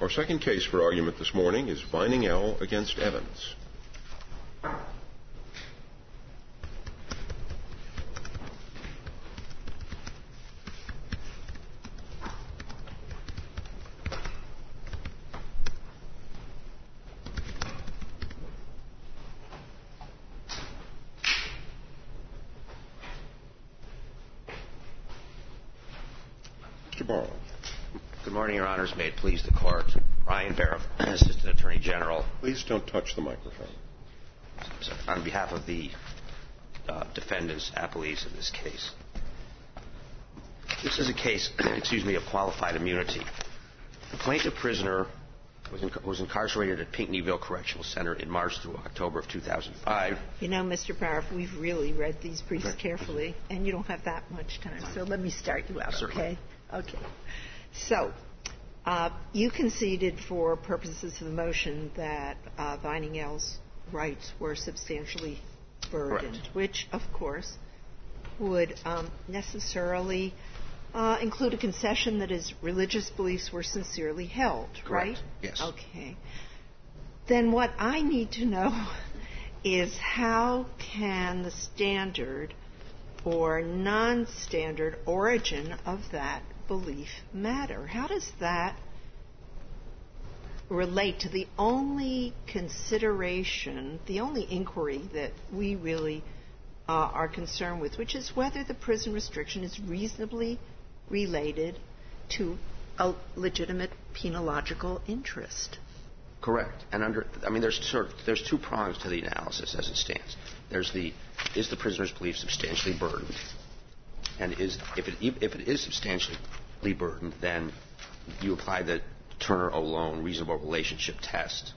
Our second case for argument this morning is Vining L. against Evans. Mr. Barrow. Good morning, Your Honors. May it please the Court. Ryan Barrow, Assistant Attorney General. Please don't touch the microphone. On behalf of the defendants, appellees in this case. This is a case, of qualified immunity. The plaintiff prisoner was incarcerated at Pinckneyville Correctional Center in March through October of 2005. You know, Mr. Barrow, we've really read these briefs carefully, and you don't have that much time, so let me start you out, okay? Okay. So, you conceded for purposes of the motion that Vining L's rights were substantially burdened, Correct. Which, of course, would necessarily include a concession that his religious beliefs were sincerely held, Correct. right? Yes. Okay. Then what I need to know is how can the standard or non-standard origin of that belief matter? How does that relate to the only consideration, the only inquiry that we really are concerned with, which is whether the prison restriction is reasonably related to a legitimate penological interest? Correct. And there's two prongs to the analysis as it stands. Is the prisoner's belief substantially burdened? And if it is substantially burdened, then you apply the Turner-Olone reasonable relationship test.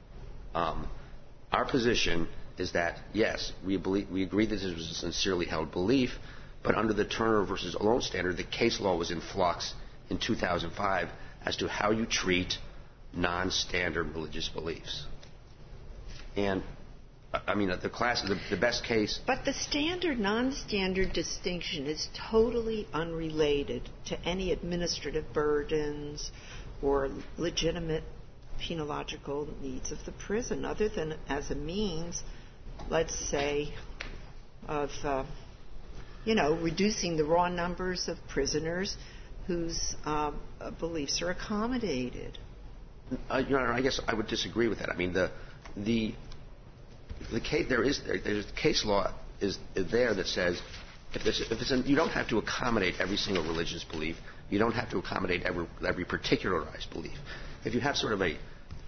Our position is that, yes, we agree that this was a sincerely held belief, but under the Turner versus Olone standard, the case law was in flux in 2005 as to how you treat non-standard religious beliefs. And the best case. But the standard, non-standard distinction is totally unrelated to any administrative burdens or legitimate penological needs of the prison, other than as a means, let's say, of, reducing the raw numbers of prisoners whose beliefs are accommodated. Your Honor, I guess I would disagree with that. I mean, the case law is there that says you don't have to accommodate every single religious belief. You don't have to accommodate every particularized belief. If you have sort of an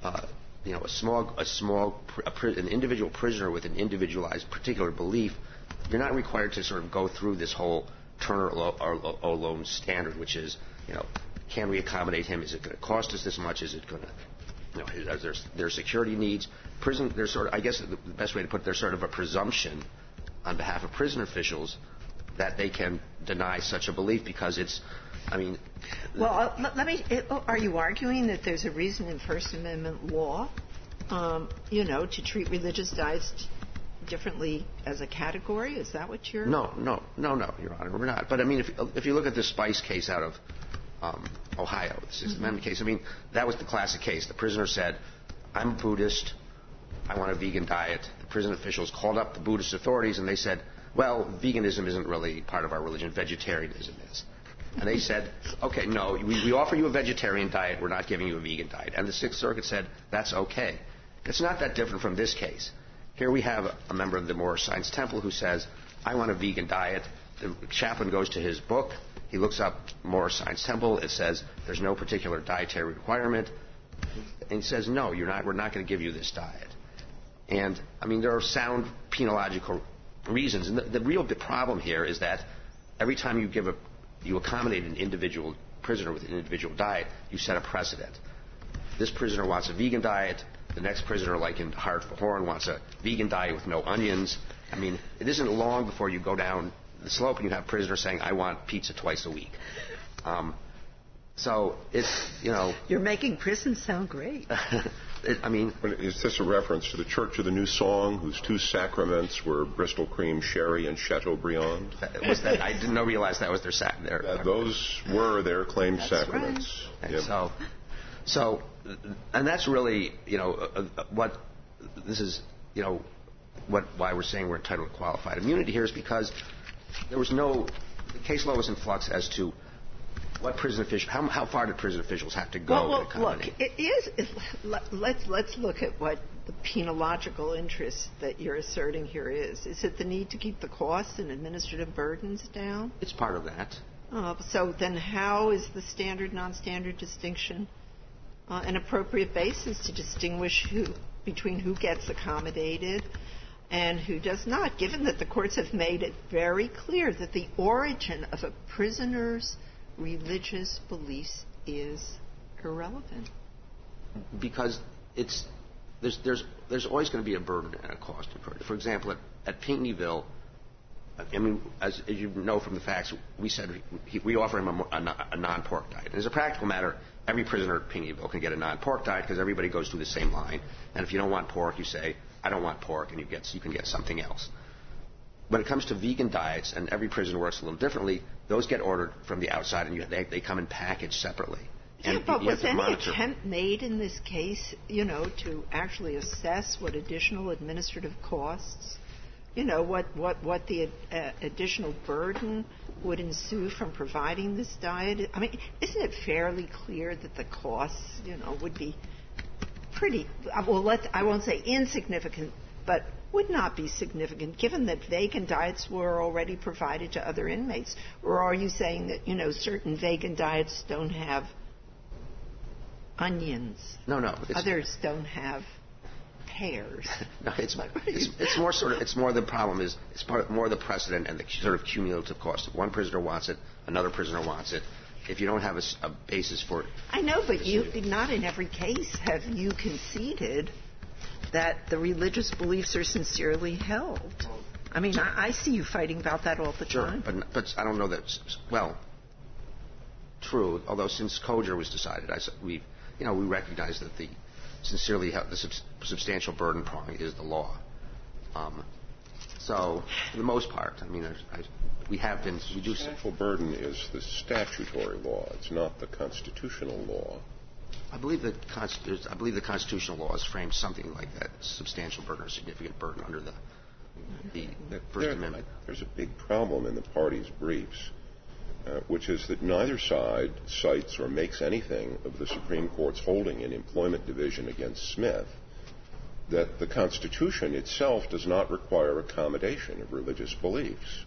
individual prisoner with an individualized particular belief, you're not required to sort of go through this whole Turner-Olone standard, which is, can we accommodate him? Is it going to cost us this much? Is it going to, there's security needs? I guess the best way to put it, there's sort of a presumption on behalf of prison officials that they can deny such a belief because it's, Well, are you arguing that there's a reason in First Amendment law, to treat religious diets differently as a category? Is that what you're... No, Your Honor, we're not. But, if you look at the Spice case out of Ohio, the Sixth Amendment case, that was the classic case. The prisoner said, I'm a Buddhist. I want a vegan diet. The prison officials called up the Buddhist authorities and they said, well, veganism isn't really part of our religion. Vegetarianism is. And they said, okay, no, we offer you a vegetarian diet. We're not giving you a vegan diet. And the Sixth Circuit said, that's okay. It's not that different from this case. Here we have a member of the Moorish Science Temple who says, I want a vegan diet. The chaplain goes to his book. He looks up Moorish Science Temple. It says there's no particular dietary requirement. And he says, no, we're not going to give you this diet. And, there are sound penological reasons. And the real problem here is that every time you accommodate an individual prisoner with an individual diet, you set a precedent. This prisoner wants a vegan diet. The next prisoner, like in Hart for Horn, wants a vegan diet with no onions. It isn't long before you go down the slope and you have prisoners saying, I want pizza twice a week. So it's, You're making prison sound great. Is this a reference to the Church of the New Song, whose two sacraments were Bristol cream sherry and Chateaubriand? I didn't realize that was their Those were their claimed That's sacraments. Right. Yep. So, So, and that's really, what this is, why we're saying we're entitled to qualified immunity here is because there was the case law was in flux as to what prison officials, how far did prison officials have to go to accommodate? Let's look at what the penological interest that you're asserting here is. Is it the need to keep the costs and administrative burdens down? It's part of that. So then how is the standard, non-standard distinction an appropriate basis to distinguish between who gets accommodated and who does not, given that the courts have made it very clear that the origin of a prisoner's religious beliefs is irrelevant? Because there's always going to be a burden and a cost incurred. For example, at Pinckneyville, I mean, as you know from the facts, we said we offer him a non-pork diet. And as a practical matter, every prisoner at Pinckneyville can get a non-pork diet because everybody goes through the same line. And if you don't want pork, you say, I don't want pork, and you can get something else. When it comes to vegan diets, and every prison works a little differently, those get ordered from the outside, and they come in packaged separately. And but was any attempt made in this case, to actually assess what additional administrative costs, what the additional burden would ensue from providing this diet? I mean, isn't it fairly clear that the costs, would be pretty, I won't say insignificant, but would not be significant, given that vegan diets were already provided to other inmates? Or are you saying that, certain vegan diets don't have onions? No. Others don't have pears. No, it's more the problem is more the precedent and the sort of cumulative cost. If one prisoner wants it, another prisoner wants it. If you don't have a basis for it. I know, but not in every case have you conceded that the religious beliefs are sincerely held. I mean, I see you fighting about that all the time. Sure, but I don't know that. Well, true. Although since Coger was decided, we recognize that the sincerely held, the substantial burden prong is the law. So, for the most part, I mean, we do. Substantial burden is the statutory law. It's not the constitutional law. I believe the constitutional law is framed something like that: substantial burden or significant burden under the First Amendment. There's a big problem in the parties' briefs, which is that neither side cites or makes anything of the Supreme Court's holding in Employment Division against Smith that the Constitution itself does not require accommodation of religious beliefs.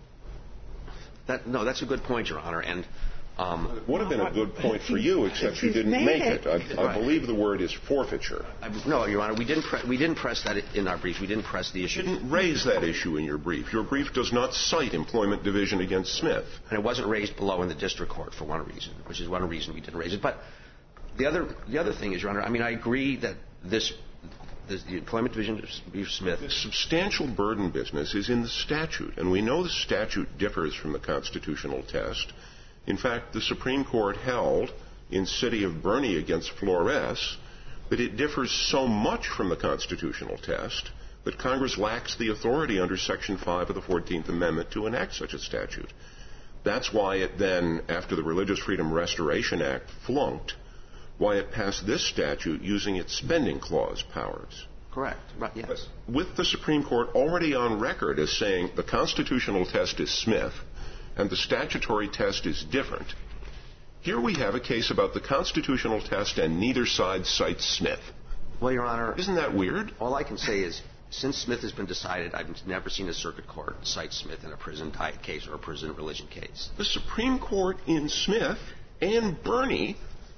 That's a good point, Your Honor. And it would have been a good point for you, except you didn't make it. I believe the word is forfeiture. No, Your Honor, we didn't press that in our brief. We didn't press the issue. You didn't raise that issue in your brief. Your brief does not cite Employment Division against Smith. And it wasn't raised below in the district court for one reason, which is one reason we didn't raise it. But the other thing is, Your Honor, I mean, I agree that the Employment Division of Smith. The substantial burden business is in the statute, and we know the statute differs from the constitutional test. In fact, the Supreme Court held in City of Bernie against Flores that it differs so much from the constitutional test that Congress lacks the authority under Section 5 of the 14th Amendment to enact such a statute. That's why it then, after the Religious Freedom Restoration Act flunked, why it passed this statute using its spending clause powers. Correct. Right, yes. With the Supreme Court already on record as saying the constitutional test is Smith and the statutory test is different, here we have a case about the constitutional test and neither side cites Smith. Well, Your Honor... Isn't that weird? All I can say is, since Smith has been decided, I've never seen a circuit court cite Smith in a prison diet case or a prison religion case. The Supreme Court in Smith and Bernie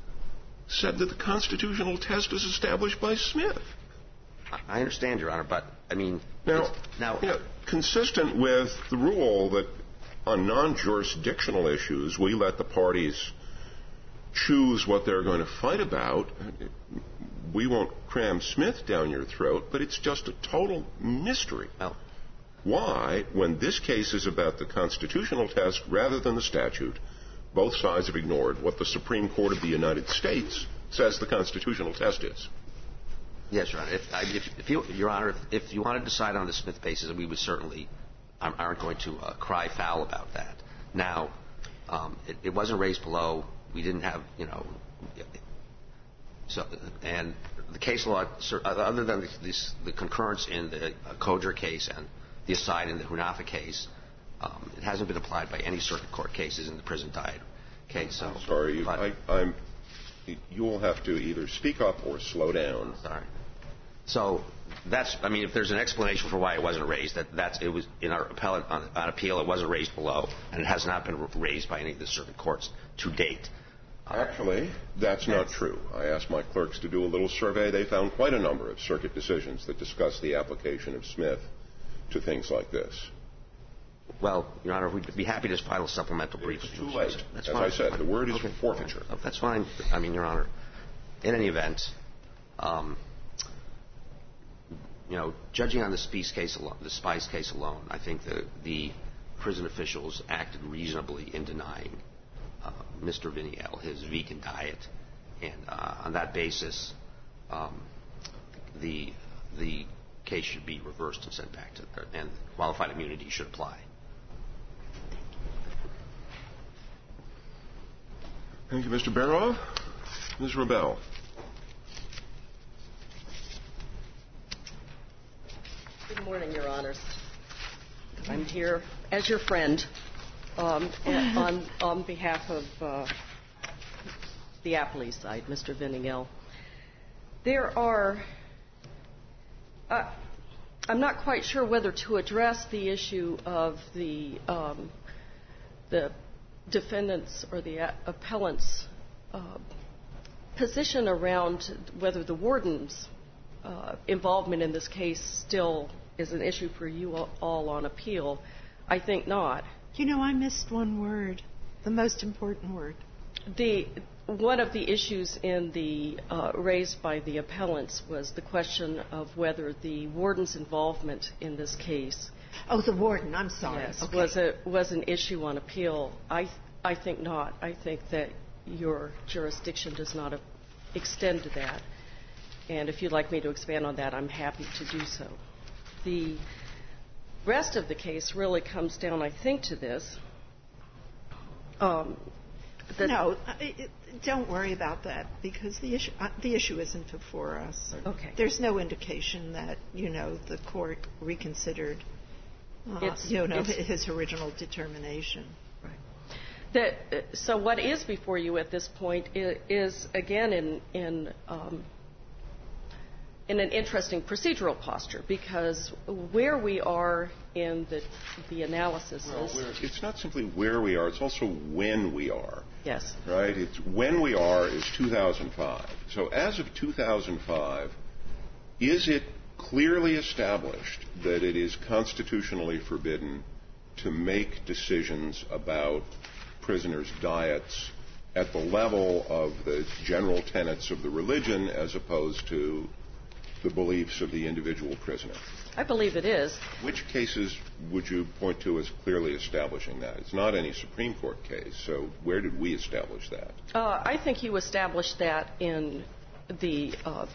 said that the constitutional test is established by Smith. I understand, Your Honor, but, I mean... Now, consistent with the rule that on non-jurisdictional issues, we let the parties choose what they're going to fight about, we won't cram Smith down your throat, but it's just a total mystery. Well, why, when this case is about the constitutional test rather than the statute, both sides have ignored what the Supreme Court of the United States says the constitutional test is. Yes, Your Honor. Your Honor, if you want to decide on the Smith basis, we would certainly aren't going to cry foul about that. Now, it wasn't raised below. We didn't have, So, and the case law, other than the concurrence in the Koger case and the aside in the Hunafa case, it hasn't been applied by any circuit court cases in the prison diet case. So, sorry, you'll have to either speak up or slow down. Sorry. So that's, I mean, if there's an explanation for why it wasn't raised, it was in our appellate on appeal, it wasn't raised below, and it has not been raised by any of the circuit courts to date. Actually, that's not true. I asked my clerks to do a little survey. They found quite a number of circuit decisions that discuss the application of Smith to things like this. Well, Your Honor, we'd be happy to file a supplemental brief. It's too late. That's As fine. I said, the word is forfeiture. That's fine. I mean, Your Honor, in any event, judging on the Spice case alone, I think the prison officials acted reasonably in denying Mr. Viniel his vegan diet, and on that basis, the case should be reversed and sent back to, and qualified immunity should apply. Thank you, Mr. Barrow. Ms. Rebell. Good morning, Your Honors. I'm here as your friend on behalf of the appellee side, Mr. Viniel. There are I'm not quite sure whether to address the issue of the defendant's or the appellant's position around whether the warden's involvement in this case still is an issue for you all on appeal. I think not. I missed one word, the most important word. One of the issues in the raised by the appellants was the question of whether the warden's involvement in this case. Oh, the warden. I'm sorry. Yes, okay. was an issue on appeal. I think not. I think that your jurisdiction does not extend to that. And if you'd like me to expand on that, I'm happy to do so. The rest of the case really comes down, I think, to this. No, don't worry about that, because the issue isn't before us. Okay. There's no indication that, the court reconsidered, his original determination. Right. So what is before you at this point is again, in an interesting procedural posture, because where we are in the analysis is... It's not simply where we are, it's also when we are. Yes. Right? It's when we are is 2005. So as of 2005, is it clearly established that it is constitutionally forbidden to make decisions about prisoners' diets at the level of the general tenets of the religion as opposed to the beliefs of the individual prisoner? I believe it is. Which cases would you point to as clearly establishing that? It's not any Supreme Court case, so where did we establish that? I think you established that in the...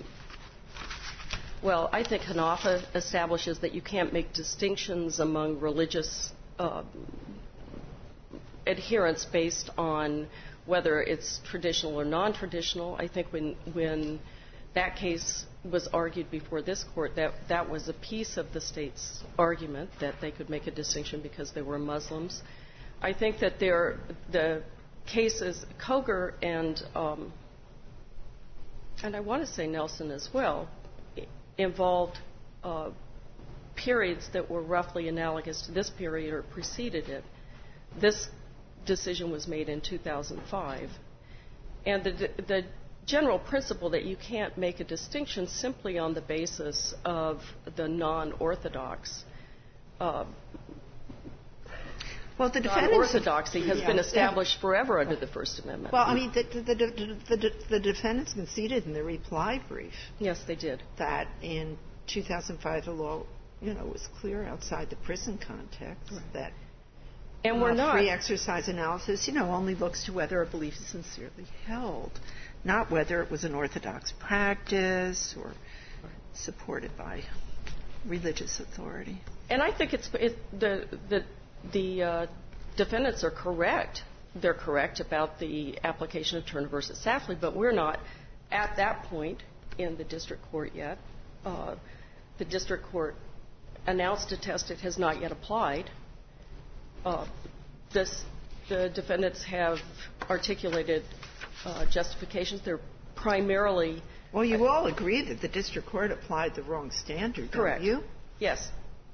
I think Hanafa establishes that you can't make distinctions among religious adherents based on whether it's traditional or non-traditional. I think when that case was argued before this court, that was a piece of the state's argument that they could make a distinction because they were Muslims. I think that the cases, Koger and I want to say Nelson as well, involved periods that were roughly analogous to this period or preceded it. This decision was made in 2005. And the general principle that you can't make a distinction simply on the basis of the non-orthodox. Non-orthodoxy has been established forever under the First Amendment. Well, I mean, the defendants conceded in the reply brief. Yes, they did. That in 2005 the law, was clear outside the prison context. Right. That and we're not. Free exercise analysis, only looks to whether a belief is sincerely held, not whether it was an orthodox practice or supported by religious authority. And I think the defendants are correct. They're correct about the application of Turner versus Safley, but we're not at that point in the district court yet. The district court announced a test it has not yet applied. The defendants have articulated justifications. They're primarily... Well, you all agree that the district court applied the wrong standard, correct. Don't you? Yes.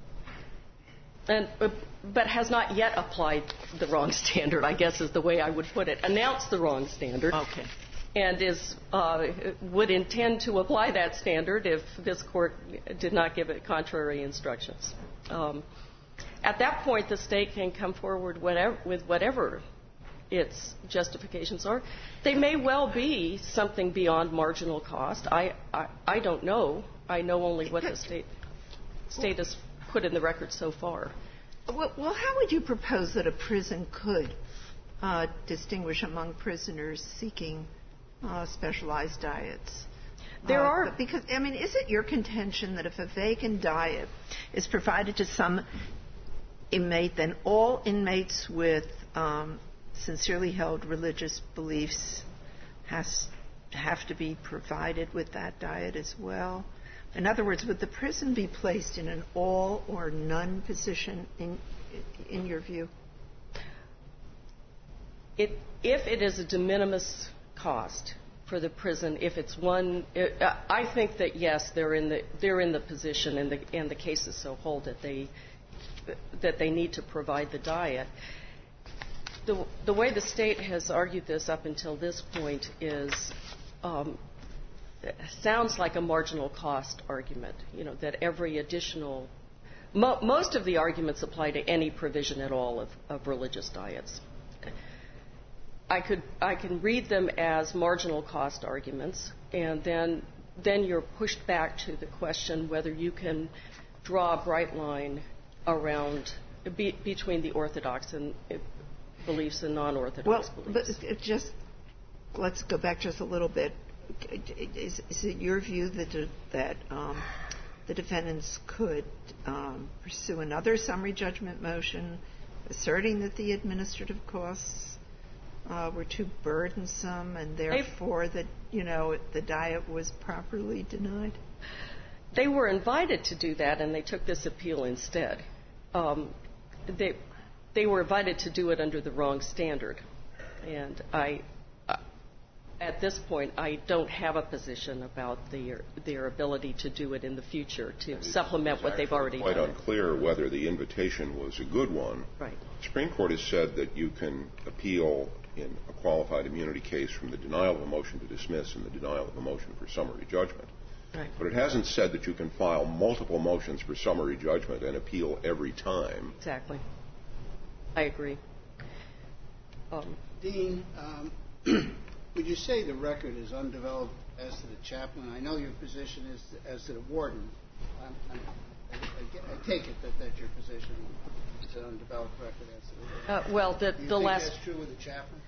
But has not yet applied the wrong standard, I guess is the way I would put it. Announced the wrong standard. Okay. And would intend to apply that standard if this court did not give it contrary instructions. At that point, the state can come forward with whatever its justifications are. They may well be something beyond marginal cost. I don't know. I know only what the state has put in the record so far. Well, how would you propose that a prison could distinguish among prisoners seeking specialized diets? There are... Because, I mean, is it your contention that if a vegan diet is provided to some inmate, then all inmates with sincerely held religious beliefs have to be provided with that diet as well? In other words, would the prison be placed in an all or none position in your view? If it is a de minimis cost for the prison, if it's one, I think that yes, they're in the position, and the cases so hold that they need to provide the diet. The way the state has argued this up until this point is sounds like a marginal cost argument. You know, that every additional, most of the arguments apply to any provision at all of religious diets. I can read them as marginal cost arguments, and then you're pushed back to the question whether you can draw a bright line around between the orthodox and beliefs and non-orthodox beliefs. But just let's go back just a little bit. Is it your view that the defendants could pursue another summary judgment motion asserting that the administrative costs were too burdensome and therefore that, you know, the diet was properly denied? They were invited to do that, and they took this appeal instead. They were invited to do it under the wrong standard, and at this point, I don't have a position about their ability to do it in the future to supplement what they've already done. It's quite unclear whether the invitation was a good one. Right. The Supreme Court has said that you can appeal in a qualified immunity case from the denial of a motion to dismiss and the denial of a motion for summary judgment. Right. But it hasn't said that you can file multiple motions for summary judgment and appeal every time. Exactly. I agree. Dean, would you say the record is undeveloped as to the chaplain? I know your position is as to the warden. I take it that that's your position. It's an undeveloped record as to the warden. Well, Do you think that's true with the chaplain?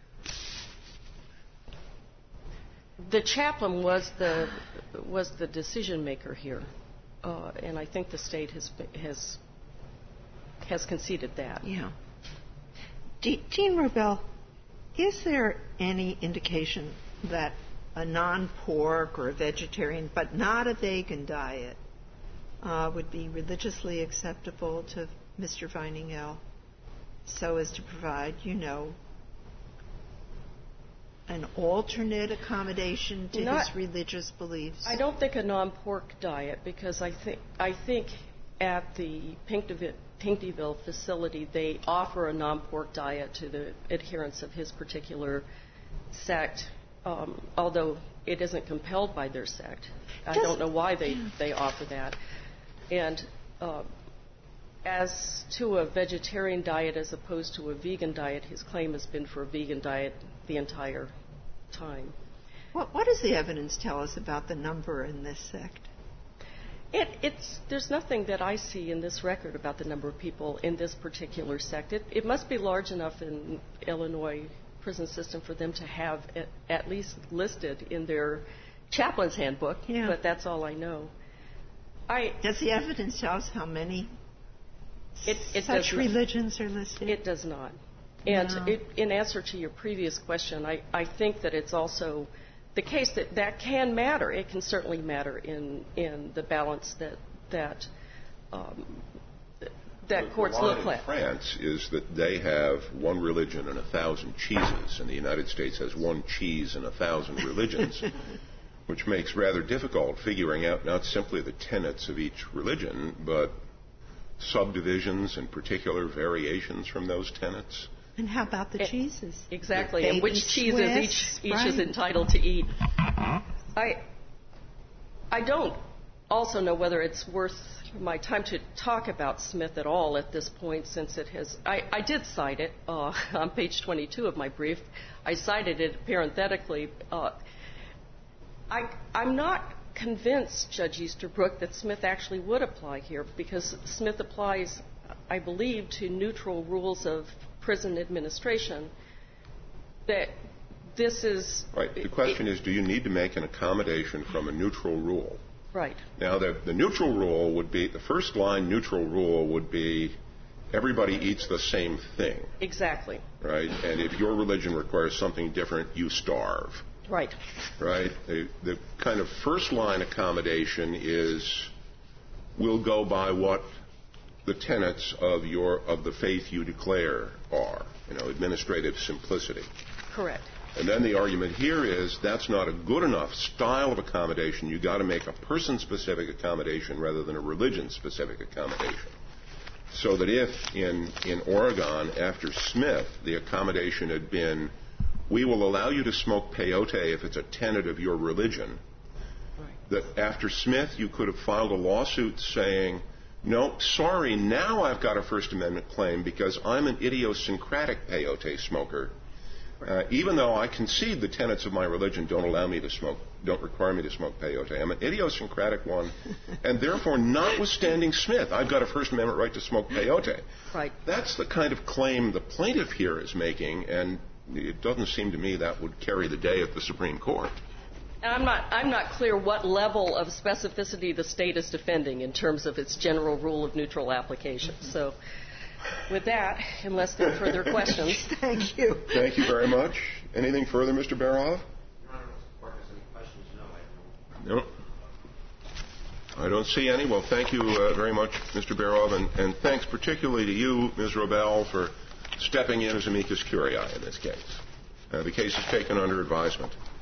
The chaplain was the decision maker here, and I think the state has conceded that. Yeah. Dean Robel, is there any indication that a non-pork or a vegetarian, but not a vegan diet, would be religiously acceptable to Mr. Vining-El so as to provide, you know, an alternate accommodation to his religious beliefs? I don't think a non-pork diet, because I think at the Pinckneyville facility they offer a non-pork diet to the adherents of his particular sect, although it isn't compelled by their sect. I don't know why they offer that. And as to a vegetarian diet as opposed to a vegan diet, his claim has been for a vegan diet the entire time. What does the evidence tell us about the number in this sect? There's nothing that I see in this record about the number of people in this particular sect. It must be large enough in Illinois prison system for them to have it at least listed in their chaplain's handbook, but that's all I know. Does the evidence tell us how many such religions are listed? It does not. And in answer to your previous question, I think that it's also the case that can matter. It can certainly matter in the balance that courts look at. The line in France is that they have one religion and 1,000 cheeses, and the United States has one cheese and 1,000 religions, which makes rather difficult figuring out not simply the tenets of each religion, but subdivisions and particular variations from those tenets. And how about the cheeses? Exactly, and which cheeses each is entitled to eat. I don't also know whether it's worth my time to talk about Smith at all at this point, since it has. I did cite it on page 22 of my brief. I cited it parenthetically. I'm not convinced, Judge Easterbrook, that Smith actually would apply here, because Smith applies, I believe, to neutral rules of prison administration. That this is right. The question is, do you need to make an accommodation from a neutral rule? Right. Now, the neutral rule would be, the first line neutral rule would be, everybody eats the same thing. Exactly. Right? And if your religion requires something different, you starve. Right. Right? The kind of first line accommodation is, we'll go by what the tenets of the faith you declare are. Administrative simplicity. Correct. And then the argument here is that's not a good enough style of accommodation. You've got to make a person-specific accommodation rather than a religion-specific accommodation. So that if in Oregon, after Smith, the accommodation had been, we will allow you to smoke peyote if it's a tenet of your religion, right, that after Smith you could have filed a lawsuit saying, no, sorry, now I've got a First Amendment claim because I'm an idiosyncratic peyote smoker. Even though I concede the tenets of my religion don't require me to smoke peyote. I'm an idiosyncratic one, and therefore, notwithstanding Smith, I've got a First Amendment right to smoke peyote. Right. That's the kind of claim the plaintiff here is making, and it doesn't seem to me that would carry the day at the Supreme Court. And I'm not clear what level of specificity the state is defending in terms of its general rule of neutral application. So, with that, unless there are further questions. Thank you. Thank you very much. Anything further, Mr. Baroff? No. I don't see any. Well, thank you very much, Mr. Baroff, and thanks particularly to you, Ms. Robel, for stepping in as amicus curiae in this case. The case is taken under advisement.